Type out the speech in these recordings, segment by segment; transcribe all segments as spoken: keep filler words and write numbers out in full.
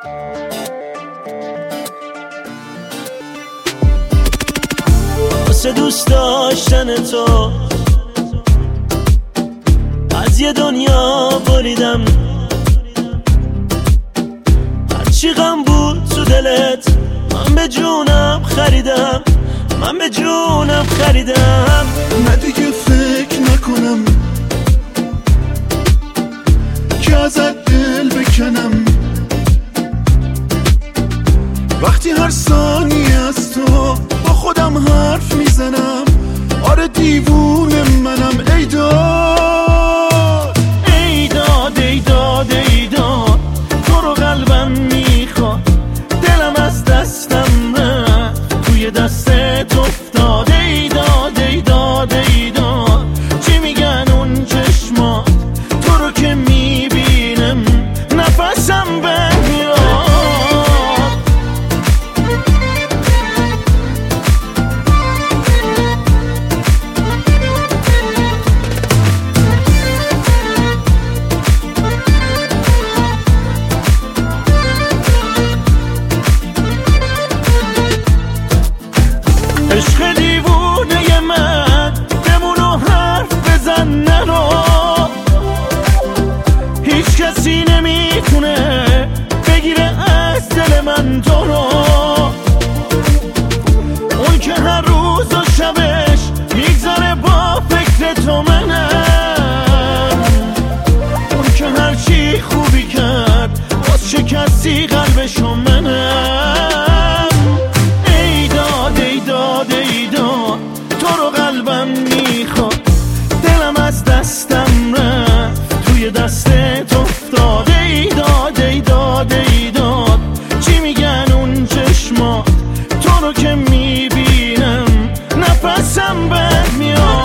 واسه دوست داشتن تو از یه دنیا بریدم، هرچی غم بود تو دلت من به جونم خریدم، من به جونم خریدم. نه دیگه فکر نکنم که ازت دل بکنم، وقتی هر ثانیه از تو با خودم حرف میزنم. آره دیوونه منم. ای داد ای داد ای داد ای داد، تو رو قلبم میخواد، دلم از دستم رفت توی دستت افتاد. ای داد ای داد ای داد، چی میگن اون چشمات، تو رو که میبینم نفسم بهم میاد. عشق دیوونه من بمونو حرف بزن نرو، هیچ کسی نمیتونه بگیره از دل من تو رو. اون که هر روز و شبش میگذره با فکر تو منم، اون که هر چی خوبی کرد باز شکستی قلبشو منم. ای داد ای داد ای داد، تو رو قلبم میخواد، دلم از دستم رفت توی دستت افتاد. ای داد ای داد ای داد، چی میگن اون چشمات، تو رو که میبینم نفسم بهم میاد.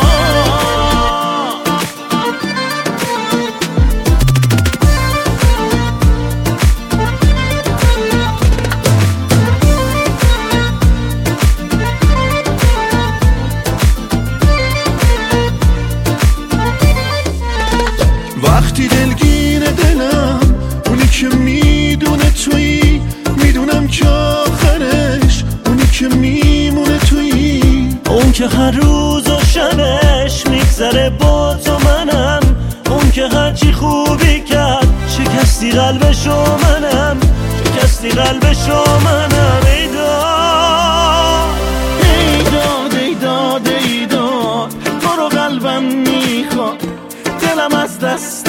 وقتی دلگیر دلم اونی که میدونه تویی، میدونم که آخرش اونی که میمونه تویی. اون که هر روز و شبش میگذره با تو منم، اون که هرچی خوبی کرد شکستی قلبشو منم، شکستی قلبشو منم. ای داد ای داد ای داد ای داد، تو رو قلبم میخواد، دلم از دست